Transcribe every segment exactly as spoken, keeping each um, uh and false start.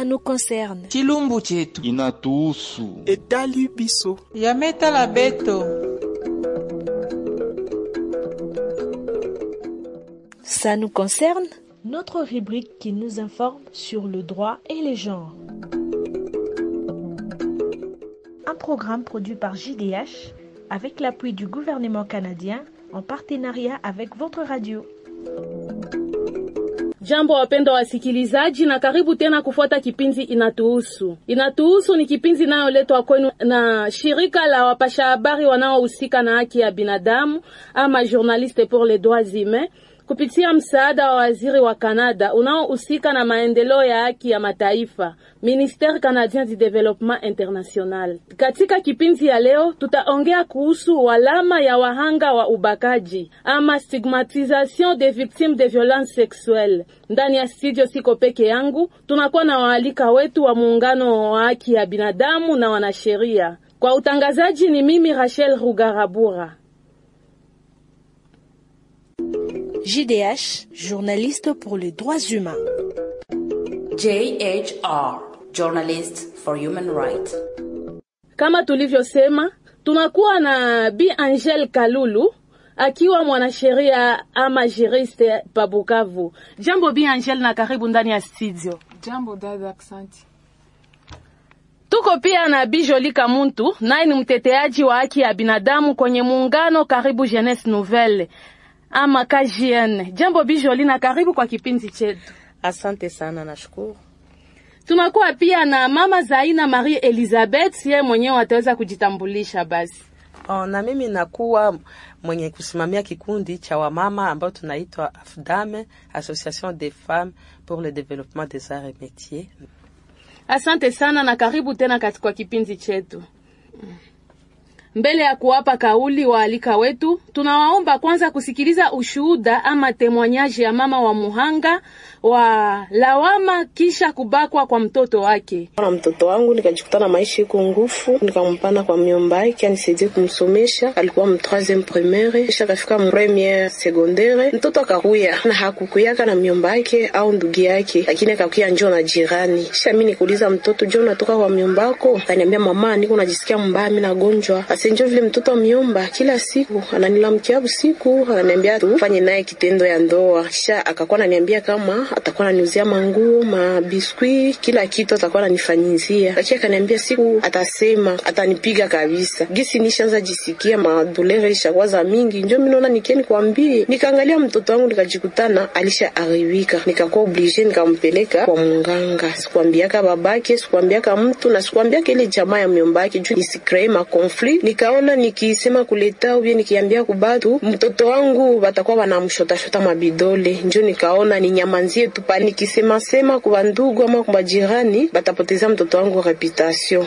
nous concerne. Chilumbu chetu inatuhusu. Etali biso yameta la beto. Ça nous concerne, notre rubrique qui nous informe sur le droit et les genres. Un programme produit par J D H avec l'appui du gouvernement canadien en partenariat avec votre radio. Jambo wapenda wasikilizaji, na karibu tena kufuata kipindi Inatuhusu. Inatuhusu ni kipindi inayoletwa kwenu na shirika la wapasha habari wanaohusika na haki ya binadamu ama Journalistes pour les droits humains, kupitia msaada wa waziri wa Canada unaohusika na maendeleo ya haki ya mataifa, Ministère canadien du développement international. Katika kipindi ya leo tutaongea kuhusu walama ya wahanga wa ubakaji ama stigmatisation des victimes de violences sexuelles. Ndani ya studio siko peke yangu, tunakuwa na waalika wetu wa muungano wa haki ya binadamu na wanasheria. Kwa utangazaji ni mimi Rachel Rugarabura. J D H, journaliste pour les droits humains. J H R, Journalist for Human Rights. Kama tulivyosema, tunakuwa na Bi Angel Kalulu akiwa mwanasheria ama juriste pa Bukavu. Jambo Bi Angel, na karibu ndani ya studio. Jambo dada, asante. Tuko pia na Bi Jolie Kamuntu, naye ni mteteaji wa haki ya binadamu kwenye muungano Karibu Jeunesse Nouvelle ama K J N. Jambo Bi Jolie, na karibu kwa kipindi chetu. Asante sana, nashukuru. Tunakuwa pia na Mama Zaina Marie Elizabeth, yeye mwenyewe ataweza kujitambulisha basi. Oh, na mimi nakuwa mwenye kusimamia kikundi cha wamama ambao tunaitwa AFDAME, Association des Femmes pour le Développement des Arts et Métiers. Asante sana, na karibu tena katika kipindi chetu. Mbele ya kuwapa kauli waalika wetu, tunawaomba kwanza kusikiliza ushuhuda ama témoignage ya mama wa muhanga wa lawama kisha kubakwa kwa mtoto wake. Na mtoto wangu nikajikutana maisha iko ngufu, nikampana kwa myomba yake anisaidie kumsomesha. Alikuwa mu troisième primaire, kisha kafika mu première secondaire. Mtoto akakuya na hakukuyaka na myomba yake au ndugu yake, lakini akakuya njoo na jirani. Kisha mimi nikuuliza mtoto, "Je, unatoka kwa myomba yako?" Akaniambia, "Mama, niko najisikia mbaya, mimi nagonjwa." Asenjo vile mtoto myomba kila siku ananilamkia usiku, ananiambia tufanye naye kitendo ya ndoa. Kisha akakuwa ananiambia kama atakuwa ananiuzia manguo, mabiskuit, kila kitu atakuwa ananifanyizia. Lakini akaniambia siku atasema atanipiga kabisa. Gisi nishaanza jisikia madolere ishakuwa mingi, ndio mimi naona nikeni kuambie. Nikaangalia mtoto wangu nikajikutana alisha aribika. Nikakuwa obligé nikampeleka kwa munganga. Sikwambiaka babake, sikwambiaka mtu, na sikwambiaka ile jamaa ya myomba yake juu nisikreate ma conflict. Nikaona nikisema kuleta au nikiambia kubatu mtoto wangu batakuwa wanamshota shota mabidole. Ndio nikaona ni nyamanzie tu pa nikisema sema kwa ndugu ama kwa jirani batapoteza mtoto wangu reputation.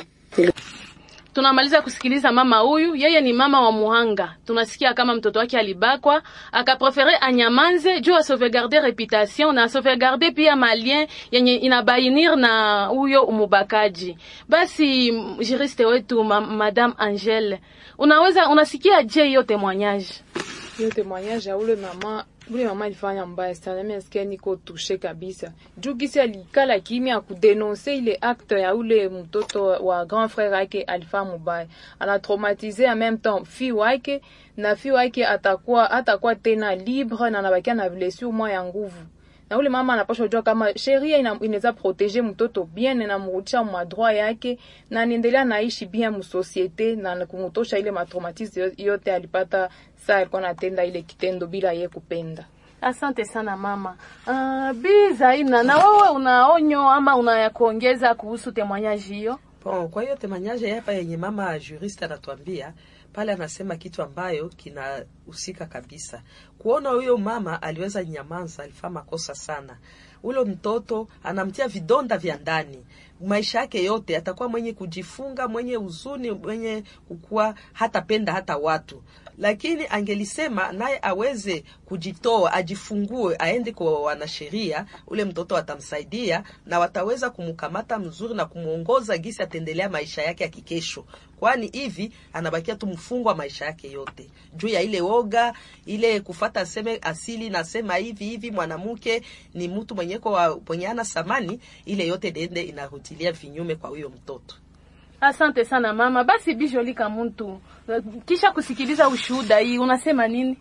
Tunamaliza kusikiliza mama huyu, yeye ni mama wa muhanga. Tunasikia kama mtoto wake alibakwa, akaprefere anyamanze juu a sauvegarder reputation na sauvegarder pia malien yenye inabainir na huyo umubakaji. Basi juriste wetu ma, Madame Angel, unaweza unasikia je hiyo témoignage? Hiyo témoignage ya ule mama, ule mama alifanya mbaya sana, mimi nasikia niko touché kabisa. Juu kisi alikala kimya kudenoncer ile acte ya ule mtoto wa grand frère yake alifanya mbaya. Ana traumatisé en même temps fille wake, na fille wake atakuwa atakuwa tena libre na anabakia na blessure moya ya nguvu. Na ule mama anapaswa kujua kama sheria inaweza protéger mtoto bien na mrudisha mwa droit yake na anaendelea naishi bien mu société na kumutosha ile matraumatisme yote alipata saa alikuwa anatenda ile kitendo bila yeye kupenda. Asante sana mama. Uh, Bi Zaina, na wewe unaonyo ama unayakuongeza kuhusu témoignage hiyo? Bon, kwa hiyo témoignage hapa yenye mama juriste anatuambia, pale anasema kitu ambayo kinahusika kabisa. Kuona huyo mama aliweza nyamaza, alifanya makosa sana. Ule mtoto anamtia vidonda vya ndani. maisha yake yote atakuwa mwenye kujifunga, mwenye huzuni, mwenye kukua hata penda hata watu. Lakini angelisema naye aweze kujitoa, ajifungue, aende kwa wanasheria, ule mtoto atamsaidia na wataweza kumkamata mzuri na kumuongoza gisi atendelea maisha yake ya kikesho. Kwani hivi anabakia tu mfungwa maisha yake yote. Juu ya ile woga, ile kufata seme asili na sema hivi hivi mwanamke ni mtu mwenye kwa ponyana samani, ile yote dende inarutilia vinyume kwa huyo mtoto. Asante sana mama. Basi Bijoli Kamuntu, kisha kusikiliza ushuhuda hii unasema nini?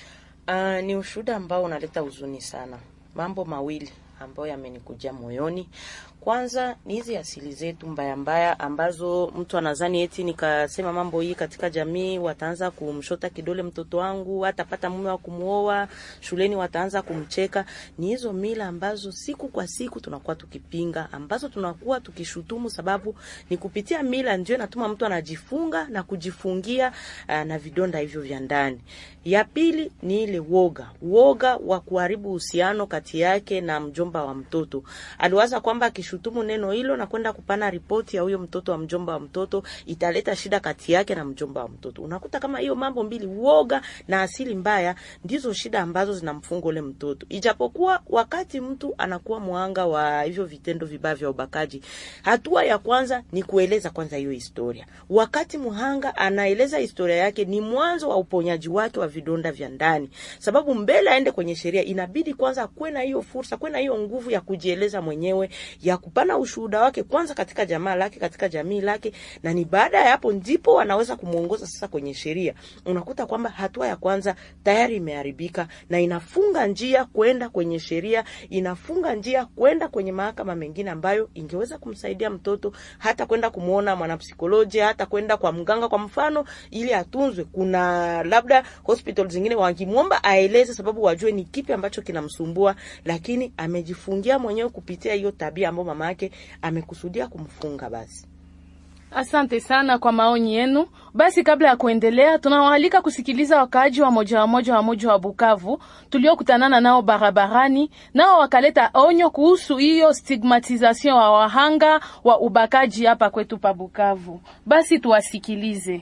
Uh, ni ushuhuda ambao unaleta huzuni sana. Mambo mawili ambayo yamenikujia moyoni. Kwanza ni hizi asili zetu mbaya mbaya ambazo mtu anadhani eti nikasema mambo hii katika jamii wataanza kumshota kidole mtoto wangu, hatapata mume wa kumuoa, shuleni wataanza kumcheka. Ni hizo mila ambazo siku kwa siku tunakuwa tukipinga, ambazo tunakuwa tukishutumu, sababu ni kupitia mila ndio inatuma mtu anajifunga na kujifungia uh, na vidonda hivyo vya ndani. Ya pili ni ile woga, woga wa kuharibu uhusiano kati yake na mjomba wa mtoto. Aliwaza kwamba akishutumu neno hilo na kwenda kupana ripoti ya huyo mtoto wa mjomba wa mtoto italeta shida kati yake na mjomba wa mtoto. Unakuta kama hiyo mambo mbili, woga na asili mbaya, ndizo shida ambazo zinamfunga ule mtoto. Ijapokuwa wakati mtu anakuwa muhanga wa hivyo vitendo vibaya vya ubakaji, hatua ya kwanza ni kueleza kwanza hiyo historia. Wakati muhanga anaeleza historia yake, ni mwanzo wa uponyaji wake wa vidonda vya ndani. Sababu mbele aende kwenye sheria, inabidi kwanza kuwe na hiyo fursa, kuwe na hiyo nguvu ya kujieleza mwenyewe, ya kupana ushuhuda wake kwanza katika jamaa lake, katika jamii lake, na ni baada ya hapo ndipo wanaweza kumuongoza sasa kwenye sheria. Unakuta kwamba hatua ya kwanza tayari imeharibika na inafunga njia kwenda kwenye sheria, inafunga njia kwenda kwenye mahakama mengine ambayo ingeweza kumsaidia mtoto, hata kwenda kumuona mwanapsikolojia, hata kwenda kwa mganga kwa mfano ili atunzwe. Kuna labda hospital zingine wangimuomba aeleze sababu wajue ni kipi ambacho kinamsumbua, lakini amejifungia mwenyewe kupitia hiyo tabia ambayo mama yake amekusudia kumfunga. Basi asante sana kwa maoni yenu. Basi kabla ya kuendelea, tunawaalika kusikiliza wakaaji wa moja wa moja wa moja wa Bukavu tuliokutanana nao barabarani, nao wakaleta onyo kuhusu hiyo stigmatization wa wahanga wa ubakaji hapa kwetu pa Bukavu. Basi tuwasikilize.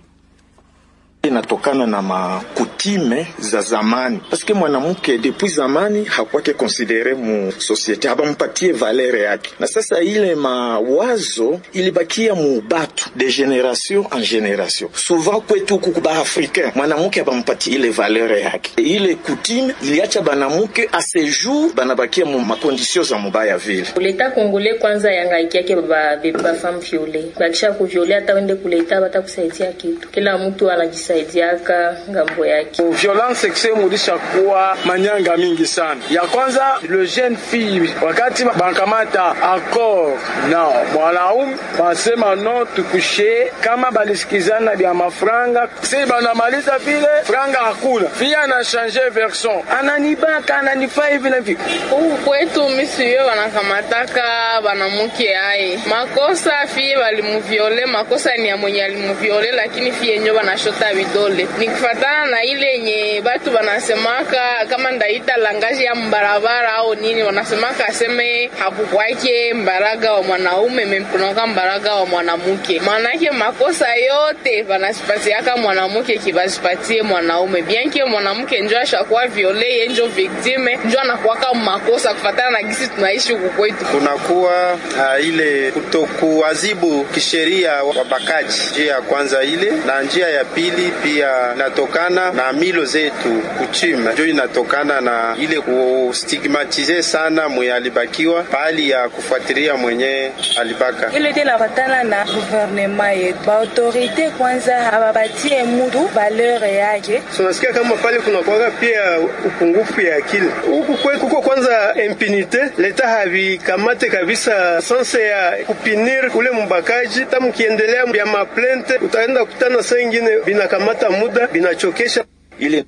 Inatokana na makutime za zamani. Paske mwanamke depuis zamani hakwake considere mu societe, habampatie valeur yake. Na sasa ile mawazo ilibakia mu batu de generation en generation. Souvent kwetu kukuba africain, mwanamke habampatie ile valeur yake. Ile kutime iliacha banamuke a ce jour banabakia mu makondisio za mubaya vile. Kuleta Kongole kwanza yangaiki yake baba beba femme viole. Bakisha kuviole hata wende kuleta batakusaidia kitu. Kila mtu anajisa saidiaka ngambo yake. Violence sexuelle mudisha kuwa manyanga mingi sana. Ya kwanza le jeune fille wakati bankamata accord na mwanaume basema no tukushe kama balisikizana bya mafranga, si banamaliza vile franga hakuna. Fia ana changer version. Ananibaka ananifaa hivi na hivi. Huku kwetu misiyo wanakamataka banamuke ai. Makosa fie walimuviole, makosa ni ya mwenye alimuviole, lakini fie nyo banashota vidole. Nikifatana na ile yenye batu banasemaka kama ndaita langaji ya mbarabara au nini, wanasemaka aseme hakukwake mbaraga wa mwanaume mempunoka mbaraga wa mwanamuke. Manake makosa yote banasipatiaka mwanamuke kibasipatie mwanaume. Bianke mwanamuke njo ashakuwa viole, yenjo victime, njo anakuwaka makosa kufatana na gisi tunaishi huku kwetu. Kunakuwa uh, ile kutokuadhibu kisheria wabakaji. Njia ya kwanza ile, na njia ya pili pia natokana na milo zetu kuchima. Njo inatokana na ile kustigmatize sana mwenye alibakiwa pali ya kufuatilia mwenye alibaka. Ile tena batana na gouvernement yetu. Ba autorite kwanza habapatie mtu valeur yake. So nasikia kama pale kuna kwa pia upungufu ya akili. Huku kwetu kuko kwanza impunite, leta havi kamate kabisa sanse ya kupinir ule mbakaji. Tamu kiendelea ya maplente utaenda kutana saa nyingine binakamata muda binachokesha ile.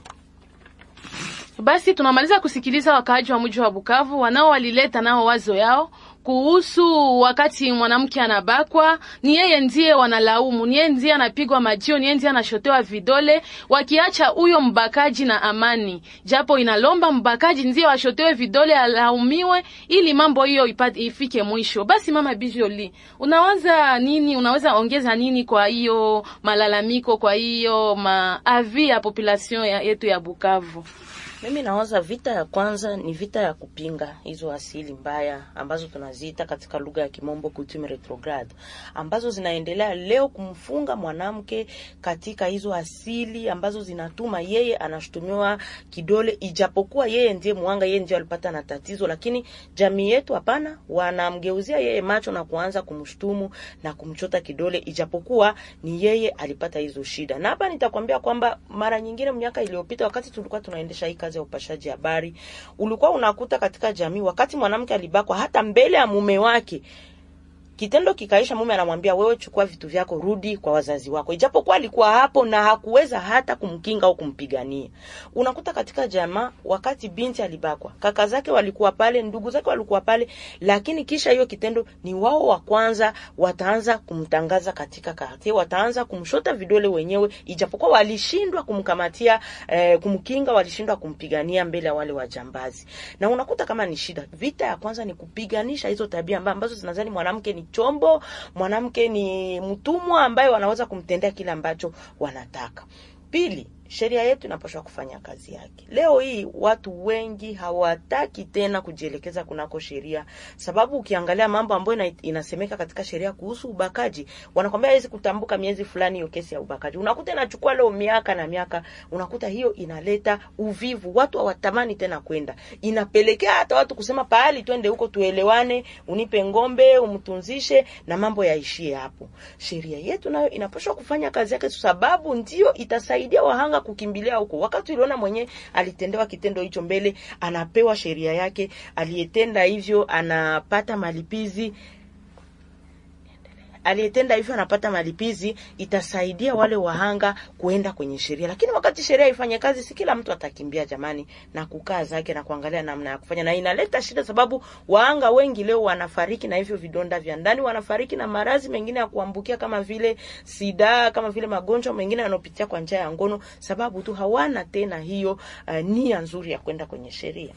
Basi tunamaliza kusikiliza wakaaji wa mji wa Bukavu wanao walileta nao wazo yao kuhusu wakati mwanamke anabakwa, ni yeye ndiye wanalaumu, ni yeye ndiye anapigwa majio, ni yeye ndiye anashotewa vidole, wakiacha huyo mbakaji na amani. Japo inalomba mbakaji ndiye washotewe vidole, alaumiwe, ili mambo hiyo ipate ifike mwisho. Basi mama Bijoli, unawaza nini, unaweza ongeza nini kwa hiyo malalamiko, kwa hiyo maavi ya population ya yetu ya Bukavu? Mimi nawaza vita ya kwanza ni vita ya kupinga hizo asili mbaya ambazo tunaziita katika lugha ya Kimombo coutume retrograde, ambazo zinaendelea leo kumfunga mwanamke katika hizo asili ambazo zinatuma yeye anashutumiwa kidole, ijapokuwa yeye ndiye muanga, yeye ndiye alipata na tatizo, lakini jamii yetu hapana, wanamgeuzia yeye macho na kuanza kumshtumu na kumchota kidole, ijapokuwa ni yeye alipata hizo shida. Na hapa nitakwambia kwamba mara nyingine miaka iliyopita wakati tulikuwa tunaendesha hii kazi ya upashaji habari, ulikuwa unakuta katika jamii wakati mwanamke alibakwa hata mbele ya mume wake, kitendo kikaisha, mume anamwambia wewe chukua vitu vyako rudi kwa wazazi wako, ijapokuwa alikuwa hapo na hakuweza hata kumkinga au kumpigania. Unakuta katika jamaa wakati binti alibakwa, kaka zake walikuwa pale, ndugu zake walikuwa pale, lakini kisha hiyo kitendo ni wao wa kwanza wataanza kumtangaza katika kati, wataanza kumshota vidole wenyewe, ijapokuwa walishindwa kumkamatia eh, kumkinga, walishindwa kumpigania mbele ya wale wajambazi. Na unakuta kama ni shida, vita ya kwanza ni kupiganisha hizo tabia ambazo zinazani mwanamke ni chombo, mwanamke ni mtumwa ambaye wanaweza kumtendea kile ambacho wanataka. Pili, sheria yetu inapaswa kufanya kazi yake. Leo hii watu wengi hawataki tena kujielekeza kunako sheria, sababu ukiangalia mambo ambayo inasemeka katika sheria kuhusu ubakaji, wanakuambia hizi kutambuka miezi fulani hiyo kesi ya ubakaji. Unakuta inachukua leo miaka na miaka, unakuta hiyo inaleta uvivu, watu hawatamani tena kwenda. Inapelekea hata watu kusema pahali twende huko tuelewane, unipe ngombe, umtunzishe na mambo yaishie hapo. Sheria yetu nayo inapaswa kufanya kazi yake, sababu ndio itasaidia wahanga kukimbilia huko. Wakati uliona mwenye alitendewa kitendo hicho mbele, anapewa sheria yake, aliyetenda hivyo anapata malipizi, aliyetenda hivyo anapata malipizi, itasaidia wale wahanga kuenda kwenye sheria. Lakini wakati sheria ifanye kazi, si kila mtu atakimbia jamani na kukaa zake na kuangalia namna ya kufanya, na inaleta shida, sababu wahanga wengi leo wanafariki na hivyo vidonda vya ndani, wanafariki na maradhi mengine ya kuambukia kama vile sida, kama vile magonjwa mengine yanopitia kwa njia ya ngono, sababu tu hawana tena hiyo uh, nia nzuri ya kwenda kwenye sheria.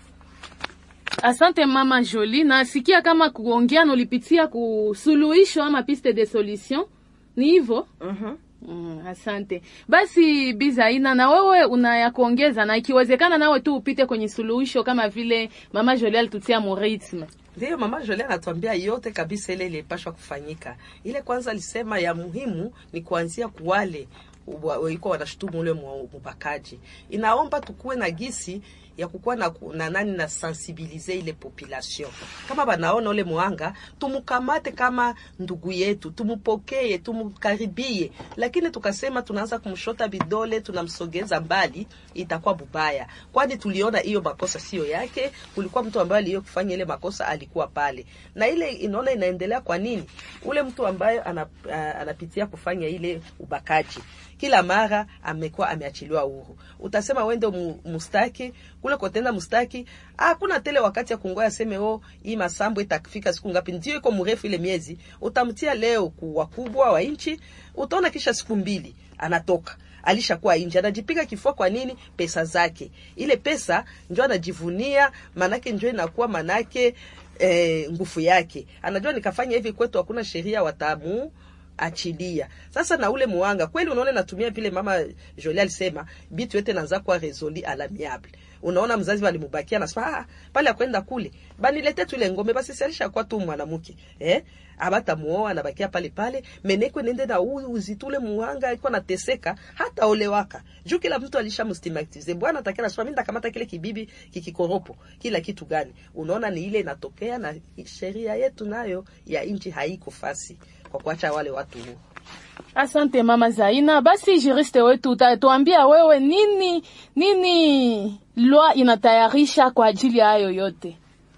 Asante mama Jolie, na sikia kama kuongea nolipitia kusuluhisho ama piste de solution, ni hivyo? Mhm. Mm, asante. Basi Bizaina, na wewe unaya kuongeza, na ikiwezekana nawe tu upite kwenye suluhisho kama vile mama Jolie alitutia mu ritme. Ndio mama Jolie anatuambia yote kabisa ile ile paswa kufanyika. Ile kwanza alisema ya muhimu ni kuanzia kuwale wiko wanashutumu ule mbakaji. Inaomba tukue na gisi ya kukua na, na nani na sensibiliser ile population. Kama banaona ule muanga, tumukamate kama ndugu yetu, tumupokee, tumukaribie. Lakini tukasema tunaanza kumshota bidole, tunamsogeza mbali, itakuwa bubaya. Kwani tuliona hiyo makosa sio yake, kulikuwa mtu ambaye aliyo kufanya ile makosa alikuwa pale. Na ile inaona inaendelea kwa nini? Ule mtu ambaye anap, anapitia kufanya ile ubakaji, kila mara amekuwa ameachiliwa uhuru. Utasema wende mustaki, kule kotenda mustaki, hakuna tele wakati ya kungoya seme oh hii masambo itakifika siku ngapi, ndio iko mrefu ile miezi. Utamtia leo ku wakubwa wa inchi, utaona kisha siku mbili anatoka. Alishakuwa nje, anajipiga kifua. Kwa nini? Pesa zake. Ile pesa ndio anajivunia, manake ndio inakuwa manake eh, nguvu yake. Anajua nikafanya hivi kwetu hakuna sheria watamu achilia. Sasa na ule muanga kweli unaona natumia vile mama Jolie alisema bitu yote naanza kwa resoli à l'amiable. Unaona mzazi walimubakia na sema ah pale akwenda kule banilete tu ile ngombe basi sialisha kwa tu mwanamke eh abata muoa anabakia pale pale meneko nende na huyu uzitule muanga alikuwa anateseka hata ole waka juu kila mtu alishamstigmatize. Bwana atakana sema mimi ndakamata kile kibibi kikikoropo kila kitu gani. Unaona ni ile inatokea, na sheria yetu nayo ya inchi haiko fasi kwa kuacha wale watu huo. Asante mama Zaina. Basi juriste wetu tuambia wewe nini nini loi inatayarisha kwa ajili ya hayo yote.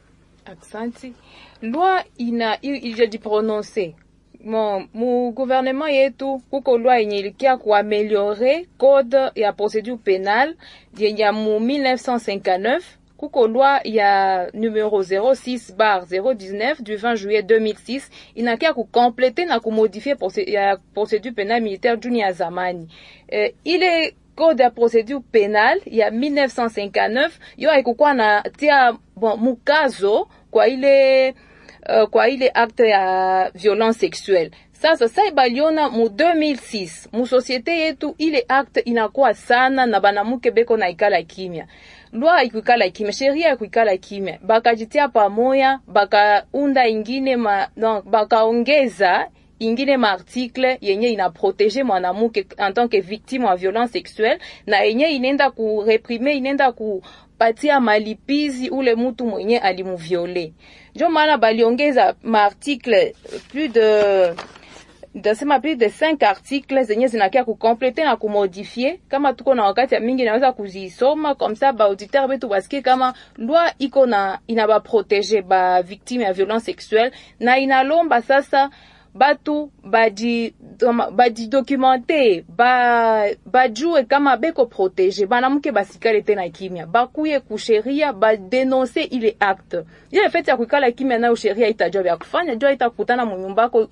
Asante. Loi ina ilijiprononcer. Mon mu gouvernement yetu kuko loi yenye ilikia kuameliore code ya procédure pénale ya mu mille neuf cent cinquante-neuf kuko loi ya numero zero six bar zero dix-neuf du vingt juillet deux mille six inakia kukomplete na kumodifier ya procédure pénale militaire juni ya zamani. Eh, ile code ya procédure pénale ya mille neuf cent cinquante-neuf yo haikukuwa na tia bon, mukazo kwa ile uh, kwa ile acte ya violence sexuelle. Sasa sasa baliona mu deux mille six mu société yetu ile acte inakuwa sana na banamuke beko na ikala kimya. Loi ikuikala kimya, sheria ikuikala kimya. Bakajitia pamoja, bakaunda ingine ma non, bakaongeza ingine ma article yenye ina protéger mwanamuke en tant que victime wa violence sexuelle na yenye inenda ku reprimer, inenda ku patia malipizi ule mutu mwenye alimuviole. Jo maana baliongeza ma article plus de Dasema plus de cinq articles zenye zinakia kukomplete na kumodifier. Kama tuko na wakati ya mingi naweza kuzisoma comme ça ba auditeur betu basikie kama loi iko na inaba protéger ba victime ya violence sexuelle na inalomba sasa batu baji baji documenter ba bajue kama beko protéger banamuke basikale tena kimya bakuye kusheria ba dénoncer ile acte ile fait ya kukala kimya na sheria itajua ya kufanya jua itakutana mu nyumba yako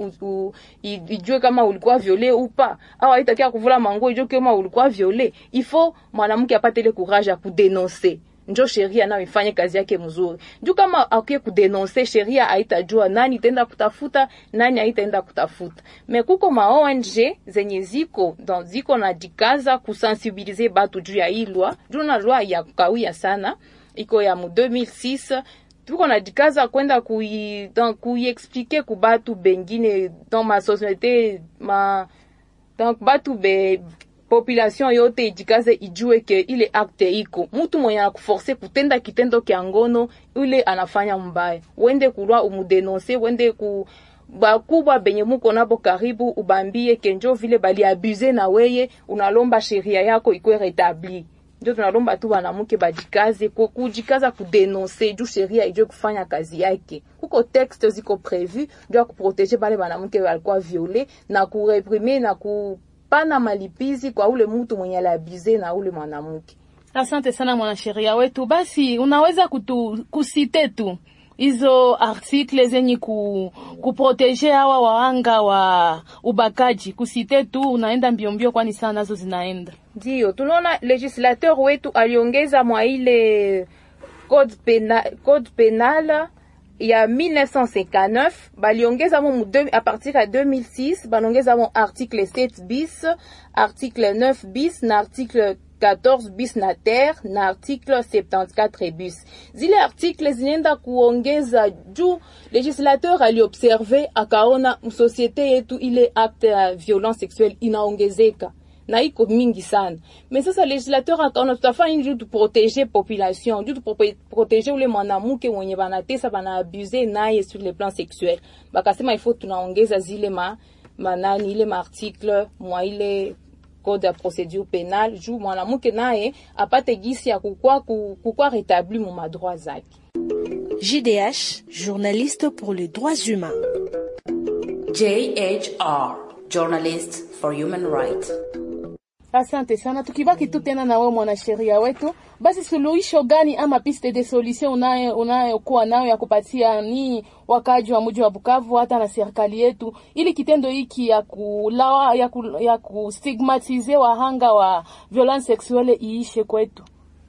ijue kama ulikuwa violé ou pas au itakia kuvula mango ijue kama ulikuwa violé. Il faut mwanamke apate ile courage ya kudénoncer. Njo sheria na ifanye kazi yake mzuri. Ndio kama akiye kudenoncer sheria haitajua nani tenda kutafuta, nani haitaenda kutafuta. Me kuko ma O N G zenye ziko dans ziko na dikaza kusensibiliser batu juu ya hii loi. Juu na loi ya kawia sana, iko ya mu deux mille six. Tuko na dikaza kwenda kui dans kui expliquer ku batu bengine dans ma société ma donc batu be population yote ijikaze ijue ke ile acte iko. Mutu mwenye anakuforce kutenda kitendo kia ngono ule anafanya mbaya. Wende kulwa umudenonse, wende ku bakubwa benye muko nabo karibu ubambie kenjo vile bali abuse na weye unalomba sheria yako ikuwe rétabli. Ndio tunalomba tu wanamuke bajikaze kujikaza kudenonse juu sheria ijue kufanya kazi yake. Kuko texte ziko prévu ndio kuprotéger bale wanamuke walikuwa violé na kureprimer na ku pana malipizi kwa ule mtu mwenye alabize na ule mwanamke. Asante sana mwanasheria wetu. Basi unaweza kutu kusite tu hizo article zenye ku kuproteger hawa waanga wa ubakaji. Kusite tu unaenda mbio mbio kwani sana nazo zinaenda. Ndio, tunaona legislateur wetu aliongeza mwa ile code penal code penal ya mille neuf cent cinquante-neuf baliongeza mo à partir ya deux mille six balongeza mo article sept bis, article neuf bis na article quatorze bis na terre na article soixante-quatorze bis. Zile article zinenda kuongeza juu legislateur aliobserve akaona societe yetu ile acte ya violence sexuelle inaongezeka na iko mingi sana. Mais sasa legislateur akaona tutafanya juu tu protéger population, juu tu protéger ule mwanamuke mwenye banatesa bana abuser naye sur le plan sexuel. Bakasema il faut tunaongeza zile ma manani ile ma article mwa ile code de procédure pénale juu mwanamuke naye apate gisi ya kukua kukua rétabli mu madroit zake. J D H, journaliste pour les droits humains. J H R, journalist for human rights. Asante sana. Tukibaki tu tena na wewe mwanasheria wetu, basi suluhisho gani ama piste de solution unayo unayokuwa nayo ya kupatia ni wakaji wa mji wa Bukavu hata na serikali yetu ili kitendo hiki ya kulawa ya, ku, ya kustigmatize wahanga wa violence sexuelle iishe kwetu?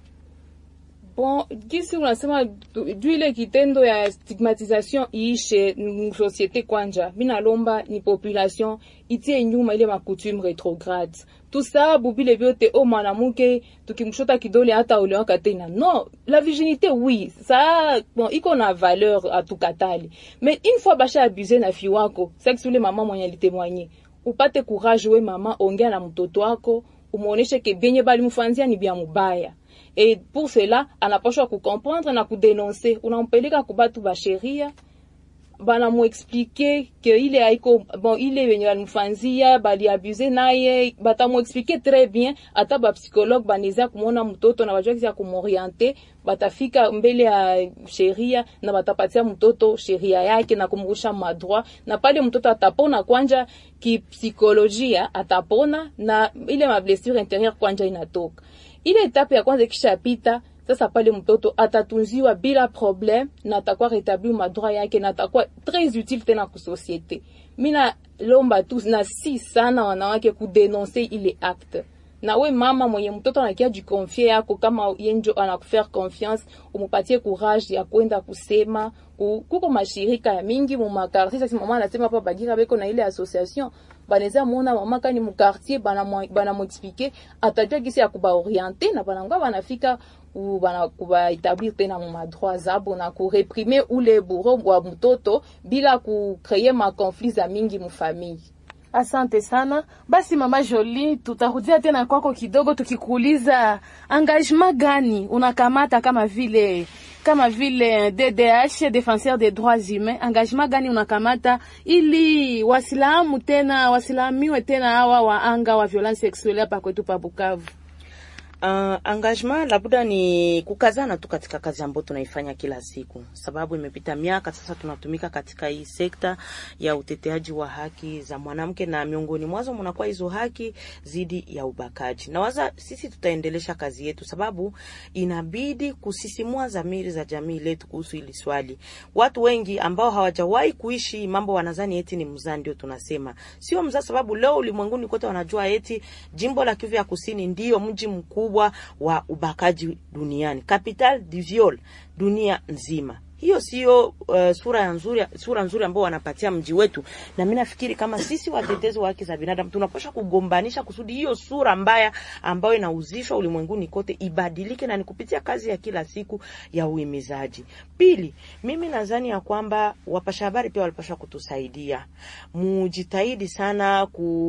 Bon, gisi unasema juu ile kitendo ya stigmatisation iishe societe kwanja, mina lomba ni population itie nyuma ile makutume retrograde. Tusabu bile vyote o mwanamuke tukimshota kidole hata olewa tena. Non, la virginité oui, ça bon iko na valeur atukatali. Mais une fois basha abusé na fi wako, sexe ule mama mwenye alitemwanye. Upate courage we mama ongea na mtoto wako, umuoneshe ke benye bali mfanzia ni bia mubaya. Et pour cela, anapashwa kukomprendre na kudénoncer. Unampeleka kubatu ba sheria, bana mu expliquer que il est aiko bon il est venu alimfanzia bali abuser naye, bata mu expliquer très bien ata ba psychologue baneza kumona mtoto na bajua kisa kumorienter, batafika mbele ya sheria na batapatia mtoto sheria yake na kumrusha madroit na pale mtoto atapona kwanja ki psikolojia atapona na ile ma blessure intérieure kwanja inatoka. Ile etape ya kwanza kisha pita Sasa pale mtoto atatunziwa bila problem na atakuwa rétablir madroit yake na atakuwa très utile tena ku société. Mina lomba tu na si sana wanawake kudenoncer ile acte. Na we mama mwenye mtoto anakia jikonfie yako kama yenjo anakufaire confiance, umupatie courage ya kwenda kusema. Kuko mashirika ya mingi mu makartie. Sasa mama anasema hapa Bagira beko na ile association, baneza muona mama kani mu quartier bana bana mu expliquer atajua kisi ya kuba orienter na bana ngwa banafika ou bana kuba établir tena mu madroit zabo na ku réprimer ou les bourreaux wa mtoto bila ku créer ma conflits za mingi mu famille. Asante sana. Basi mama Jolie, tutarudia tena kwako kidogo tukikuuliza engagement gani unakamata kama vile kama vile D D H, défenseur des droits humains, engagement gani unakamata ili wasilamu tena wasilamiwe tena hawa waanga wa violence sexuelle hapa kwetu pa Bukavu? Uh, engagement labda ni kukazana tu katika kazi ambayo tunaifanya kila siku, sababu imepita miaka sasa tunatumika katika hii sekta ya uteteaji wa haki za mwanamke, na miongoni mwazo mnakuwa hizo haki zidi ya ubakaji. Na waza sisi tutaendelesha kazi yetu, sababu inabidi kusisimua dhamiri za jamii letu kuhusu hili swali. Watu wengi ambao hawajawahi kuishi mambo wanadhani eti ni mzaa ndio tunasema. Sio mzaa, sababu leo ulimwenguni kote wanajua eti jimbo la Kivu ya Kusini ndio mji mkuu wa ubakaji duniani, capital du viol dunia nzima. Hiyo sio uh, sura nzuri sura nzuri ambao wanapatia mji wetu, na mimi nafikiri kama sisi watetezi wa haki za binadamu tunapaswa kugombanisha kusudi hiyo sura mbaya ambayo inauzishwa ulimwenguni kote ibadilike, na nikupitia kazi ya kila siku ya uhimizaji. Pili, mimi nadhani ya kwamba wapasha habari pia walipaswa kutusaidia. Mujitahidi sana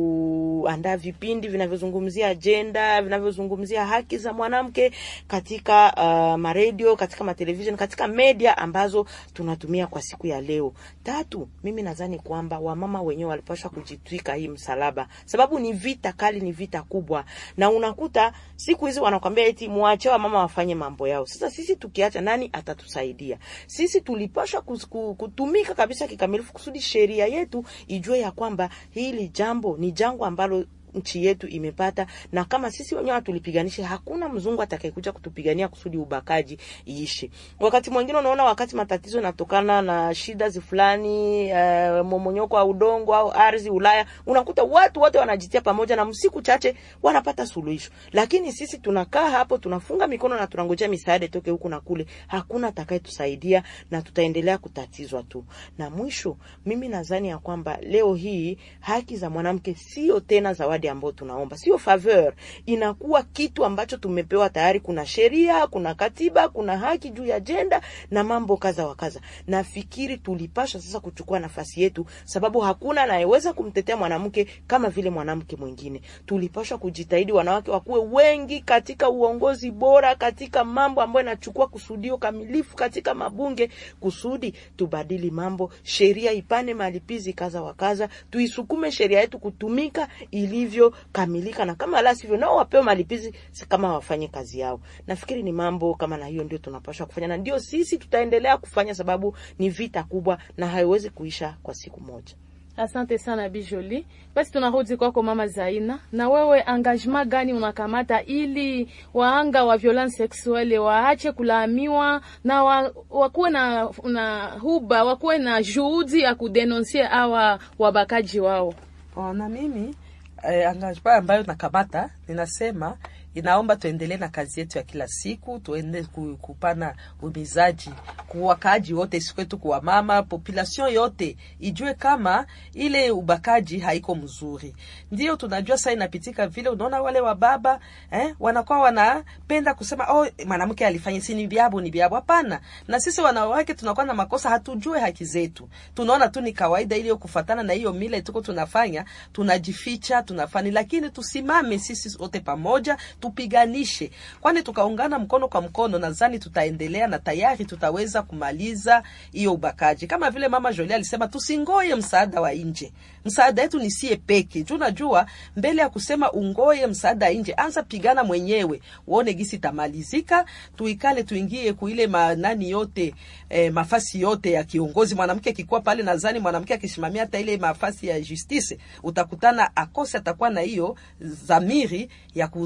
kuandaa vipindi vinavyozungumzia agenda, vinavyozungumzia haki za mwanamke katika uh, maredio, katika matelevision, katika media amba ambazo tunatumia kwa siku ya leo. Tatu, mimi nadhani kwamba wamama wenyewe walipaswa kujitwika hii msalaba, sababu ni vita kali, ni vita kubwa, na unakuta siku hizi wanakuambia eti muache wa mama wafanye mambo yao. Sasa sisi tukiacha, nani atatusaidia? Sisi tulipaswa kutumika kabisa kikamilifu kusudi sheria yetu ijue ya kwamba hili jambo ni jango ambalo nchi yetu imepata, na kama sisi wenyewe tulipiganisha, hakuna mzungu atakayekuja kutupigania kusudi ubakaji iishi. Wakati mwingine unaona wakati matatizo yanatokana na shida zifulani, uh, momonyoko wa udongo au ardhi Ulaya, unakuta watu wote wanajitia pamoja na msiku chache wanapata suluhisho. Lakini sisi tunakaa hapo, tunafunga mikono na tunangojea misaada itoke huku na kule. Hakuna atakayetusaidia na tutaendelea kutatizwa tu. Na mwisho, mimi nadhani ya kwamba leo hii haki za mwanamke sio tena zawadi ambao tunaomba, sio favor, inakuwa kitu ambacho tumepewa tayari. Kuna sheria, kuna katiba, kuna haki juu ya agenda na mambo kaza wa kaza. Nafikiri tulipasha sasa kuchukua nafasi yetu, sababu hakuna anayeweza kumtetea mwanamke kama vile mwanamke mwingine. Tulipasha kujitahidi wanawake wakuwe wengi katika uongozi bora, katika mambo ambayo yanachukua kusudio kamilifu katika mabunge, kusudi tubadili mambo, sheria ipane malipizi kaza wa kaza, tuisukume sheria yetu kutumika ilivyo kamilika, na kama la sivyo nao wapewe malipizi kama wafanye kazi yao. Nafikiri ni mambo kama na hiyo ndio tunapaswa kufanya, na ndio sisi tutaendelea kufanya, sababu ni vita kubwa na haiwezi kuisha kwa siku moja. Asante sana Bi Jolie. Basi tunarudi kwako Mama Zaina. Na wewe engagement gani unakamata ili waanga wa violence sexuelle waache kulaamiwa na wa, wakuwe na, na huba, wakuwe na juhudi ya kudenonsia hawa wabakaji wao? Oh, na mimi eh, engagement ambayo nakamata ninasema inaomba tuendelee na kazi yetu ya kila siku, tuende kupana umizaji kuwakaji wote, sikwetu kwa mama, population yote ijue kama ile ubakaji haiko mzuri. Ndio tunajua sasa inapitika vile, unaona wale wa baba eh wanakuwa wanapenda kusema oh mwanamke alifanya si ni biabo ni biabo. Hapana, na sisi wanawake tunakuwa na makosa, hatujue haki zetu. Tunaona tu ni kawaida ile kufuatana na hiyo mila tuko tunafanya, tunajificha, tunafanya, lakini tusimame sisi wote pamoja tupiganishe, kwani tukaungana mkono kwa mkono nadhani tutaendelea na tayari tutaweza kumaliza hiyo ubakaji. Kama vile Mama Jolie alisema tusingoye msaada wa nje. Msaada wetu ni sie peke. Tunajua mbele ya kusema ungoye msaada nje, anza pigana mwenyewe. Uone gisi tamalizika, tuikale tuingie kuile manani yote eh, mafasi yote ya kiongozi. Mwanamke kikuwa pale nadhani mwanamke akisimamia hata ile mafasi ya justice, utakutana akose atakuwa na hiyo dhamiri ya kusaidia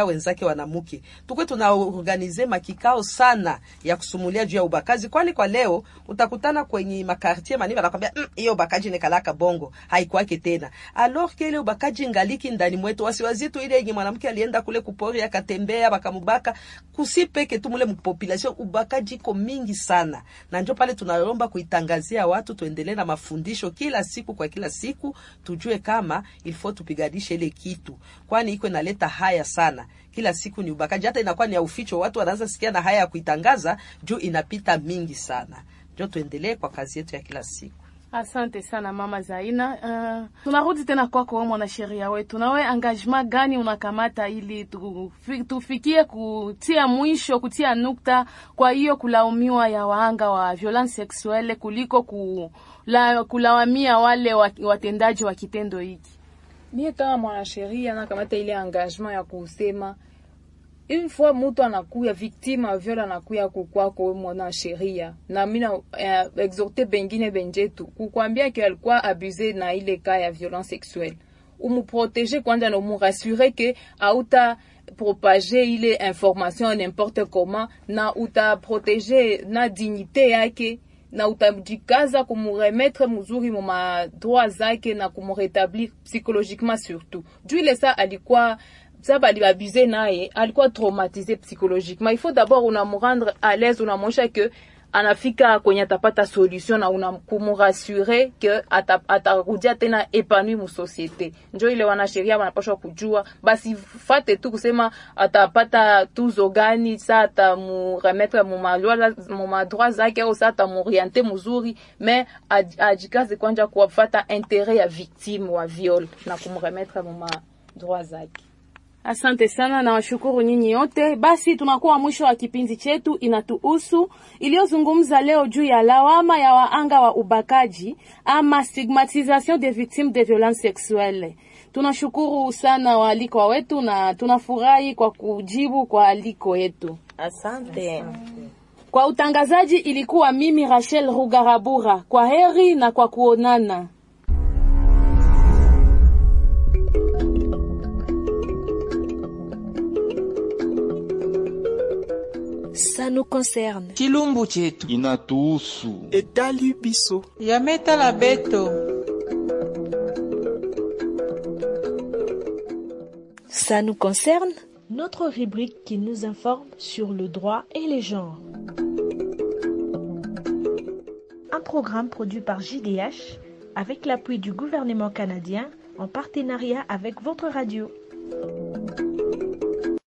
kusaidia wenzake wanamuke. Tukwe tunaorganize makikao sana ya kusumulia juu ya ubakaji, kwani kwa leo utakutana kwenye makartier mani wanakwambia hiyo mm, ubakaji ni kalaka bongo, haikwake tena. Alors que ile ubakaji ngaliki ndani mwetu, wasiwazitu ile yenye mwanamke alienda kule kupori akatembea bakamubaka, kusipeke tu mule mpopulation, ubakaji iko mingi sana. Na ndio pale tunaomba kuitangazia watu, tuendelee na mafundisho kila siku kwa kila siku, tujue kama ilifo tupiganishe ile kitu, kwani iko inaleta haya sana. Kila siku ni ubakaji, hata inakuwa ni ya uficho, watu wanaanza sikia na haya ya kuitangaza juu inapita mingi sana. Ndio tuendelee kwa kazi yetu ya kila siku. Asante sana Mama Zaina. Uh, tunarudi tena kwako wewe mwanasheria wetu. Na wewe engagement gani unakamata ili tufikie kutia mwisho, kutia nukta kwa hiyo kulaumiwa ya waanga wa violence sexuelle kuliko kula, kulawamia wale watendaji wa kitendo hiki? Mie kama mwanasheria na kamata ile engagement ya kusema une fois mtu anakuya victime ya viol anakuya kukwako wewe mwanasheria, na mimi na eh, exhorter bengine benjetu kukwambia que alikuwa abusé na ile cas ya violence sexuelle, umuprotéger kwanza na umurassurer que auta propager ile information n'importe comment, na uta protéger na dignité yake, na utajikaza kumuremettre mzuri muma droit zake na kumurétablir psychologiquement surtout. Juu ile sa alikuwa saba aliabusé naye, alikuwa traumatisé psychologiquement. Il faut d'abord unamrendre à l'aise, unamwonyesha que anafika kwenye atapata solution na unakumurassurer que atarudia tena épanoui mu société. Njo ile wanasheria wanapaswa kujua, basi fate tu kusema atapata tuzo gani, sa atamuremettre mu malwa mu madroit zake au sa atamorienter mzuri, mais ajikaze kwanja kufuata intérêt ya victime wa viol na kumremettre mu madroit zake. Asante sana na washukuru nyinyi yote. Basi tunakuwa mwisho wa kipindi chetu Inatuhusu, iliyozungumza leo juu ya lawama ya waanga wa ubakaji ama stigmatisation des victimes de violences sexuelles. Tunashukuru sana waalikwa wetu na tunafurahi kwa kujibu kwa aliko yetu. Asante. Kwa utangazaji ilikuwa mimi Rachel Rugarabura. Kwa heri na kwa kuonana. Ça nous concerne. Chilumbu chetu inatuhusu. Etali biso yameta la beto. Ça nous concerne, notre rubrique qui nous informe sur le droit et les genres. Un programme produit par J D H avec l'appui du gouvernement canadien en partenariat avec votre radio.